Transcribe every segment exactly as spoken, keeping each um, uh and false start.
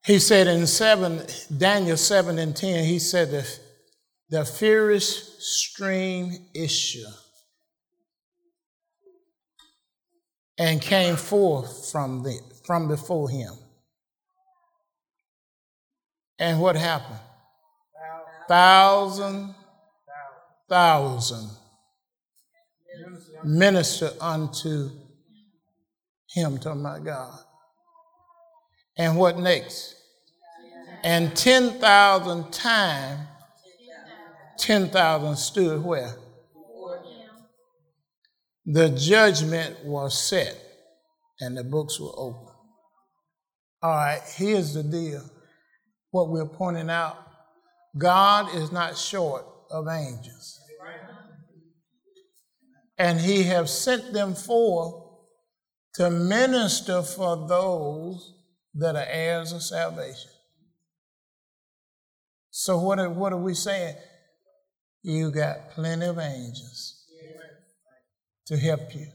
He said in seven, Daniel seven and ten, he said the, the fierce stream issued and came forth from the from before him. And what happened? Thousand, thousand minister unto him, to my God. And what next? And ten thousand times, ten thousand stood where? The judgment was set and the books were open. All right, here's the deal. What we're pointing out, God is not short of angels. And he has sent them forth to minister for those that are heirs of salvation. So what are, what are we saying? You got plenty of angels to help you.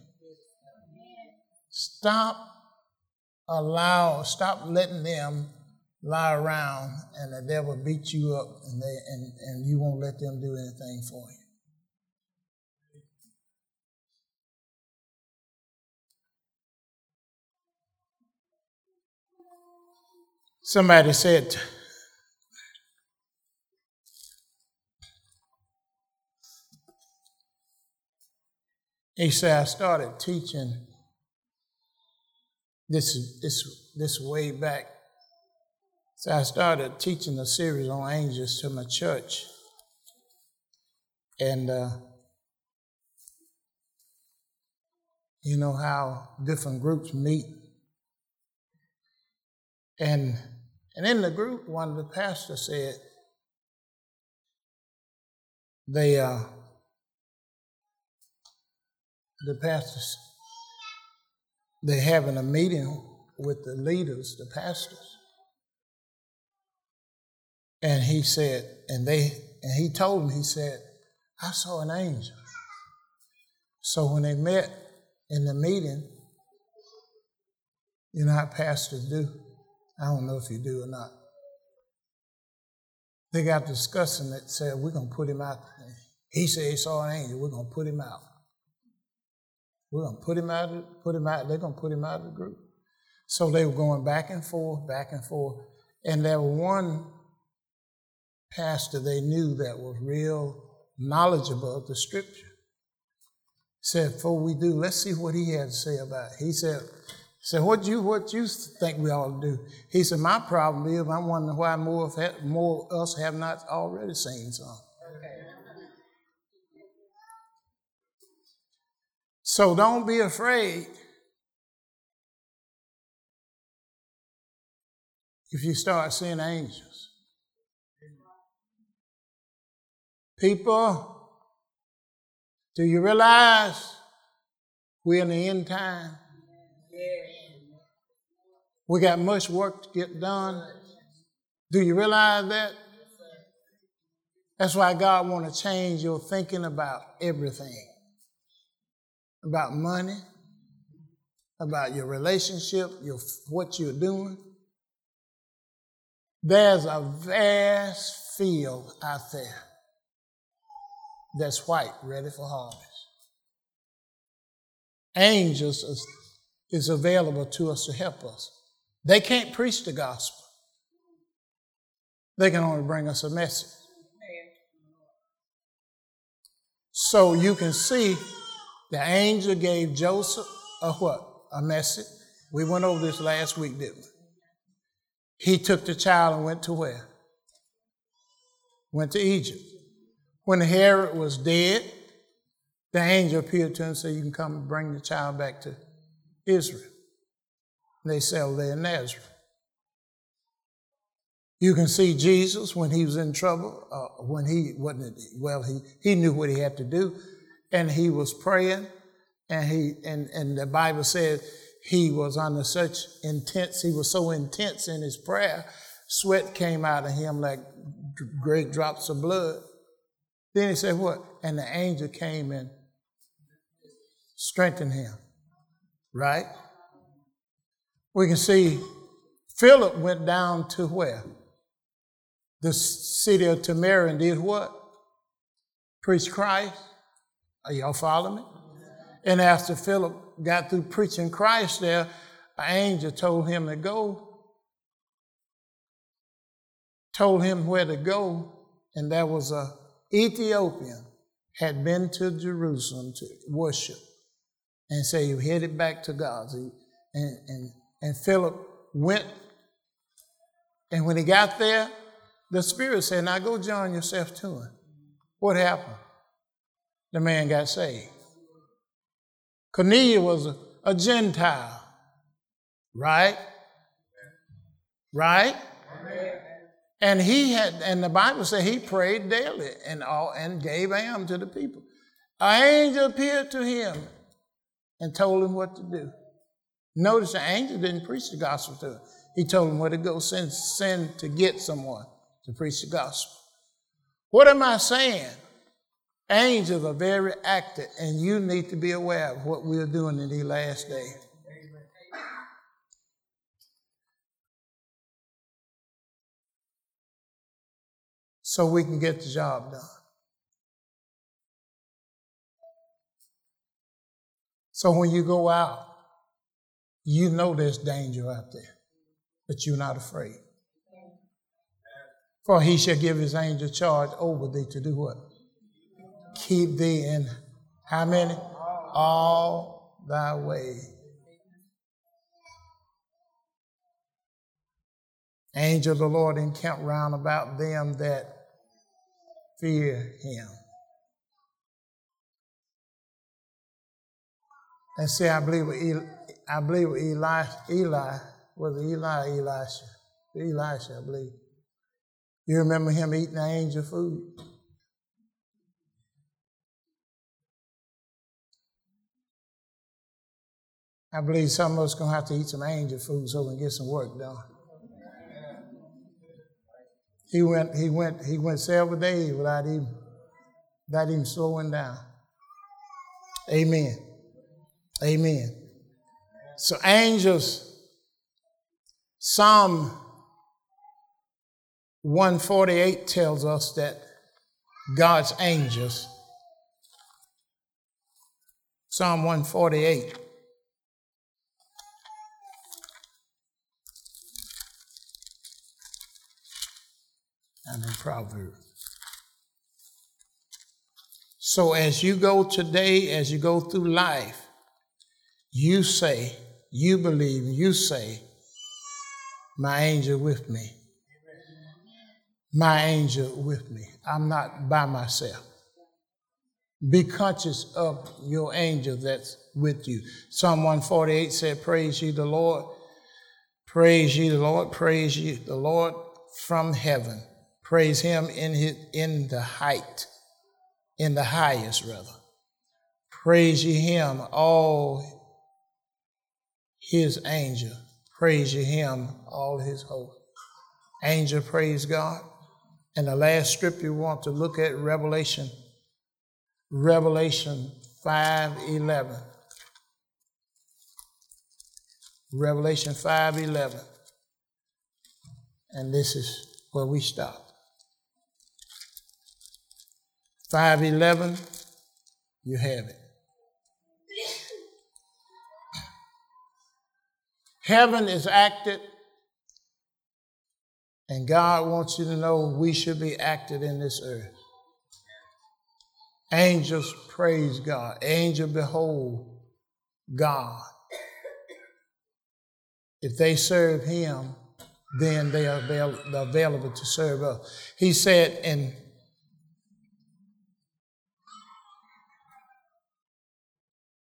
Stop allow, stop letting them lie around and the devil beat you up and, they, and, and you won't let them do anything for you. Somebody said, he said, I started teaching this, this, this way back. So I started teaching a series on angels to my church. And uh, you know how different groups meet. And and in the group, one of the pastors said, they, uh, the pastors, they're having a meeting with the leaders, the pastors. And he said, and they, and he told them, he said, I saw an angel. So when they met in the meeting, you know how pastors do. I don't know if you do or not. They got discussing it, said, we're going to put him out. He said he saw an angel. We're going to put him out. We're going to put him out, put him out. They're going to put him out of the group. So they were going back and forth, back and forth. And there was one pastor they knew that was real knowledgeable of the scripture. Said, before we do, let's see what he had to say about it. He said, said, what you what you think we ought to do? He said, my problem is I'm wondering why more of more of us have not already seen some. Okay. So don't be afraid if you start seeing angels. People, do you realize we're in the end time? We got much work to get done. Do you realize that? That's why God wants to change your thinking about everything. About money, about your relationship, your what you're doing. There's a vast field out there that's white, ready for harvest. Angels is, is available to us to help us. They can't preach the gospel. They can only bring us a message. So you can see the angel gave Joseph a what? A message. We went over this last week, didn't we? He took the child and went to where? Went to Egypt. When Herod was dead, the angel appeared to him and said, you can come and bring the child back to Israel. They settled there in Nazareth. You can see Jesus when he was in trouble, uh, when he wasn't, well, he, he knew what he had to do, and he was praying, and he and, and the Bible says he was under such intense, he was so intense in his prayer, sweat came out of him like great drops of blood. Then he said what? And the angel came and strengthened him, right? We can see Philip went down to where? The city of Samaria and did what? Preach Christ. Are y'all following me? And after Philip got through preaching Christ there, an angel told him to go, told him where to go, and there was a Ethiopian had been to Jerusalem to worship and say he headed back to Gaza. And, and, and Philip went, and when he got there, the Spirit said, now go join yourself to him. What happened? The man got saved. Cornelius was a, a Gentile, right? Right? Amen. And he had, and the Bible said he prayed daily and all and gave alms to the people. An angel appeared to him and told him what to do. Notice the angel didn't preach the gospel to him. He told him where to go, send, send to get someone to preach the gospel. What am I saying? Angels are very active, and you need to be aware of what we're doing in these last days. So we can get the job done. So when you go out, you know there's danger out there, but you're not afraid. For he shall give his angel charge over thee to do what? Keep thee in how many? All thy ways. Angel of the Lord encamp round about them that fear him. And see, I believe with Eli, I believe with Eli, Eli, was it Eli or Elisha? Elisha, I believe. You remember him eating the angel food? I believe some of us are going to have to eat some angel food so we can get some work done. He went, he went, he went several days without even, without even slowing down. Amen. Amen. So angels, Psalm one forty-eight tells us that God's angels, Psalm one forty-eight, and in Proverbs. So as you go today, as you go through life, you say, you believe, you say, my angel with me. My angel with me. I'm not by myself. Be conscious of your angel that's with you. Psalm one forty-eight said, praise ye the Lord. Praise ye the Lord. Praise ye the Lord from heaven. Praise him in his, in the height, in the highest rather. Praise ye him, all his angel. Praise ye him, all his host. Angel, praise God. And the last scripture we want to look at, Revelation, Revelation five eleven. Revelation five eleven. And this is where we stop. five eleven, you have it. Heaven is active, and God wants you to know we should be active in this earth. Angels praise God. Angels behold God. If they serve him, then they are avail- available to serve us. He said in